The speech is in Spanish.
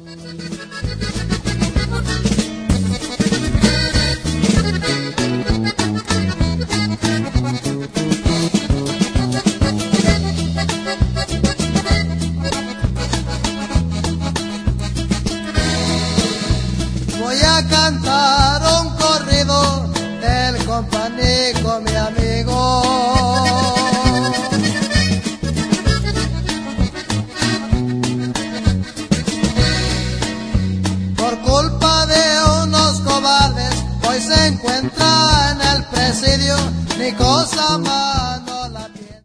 Voy a cantar un corrido del companico, mi amigo. Por culpa de unos cobardes, hoy se encuentra en el presidio, ni cosa más.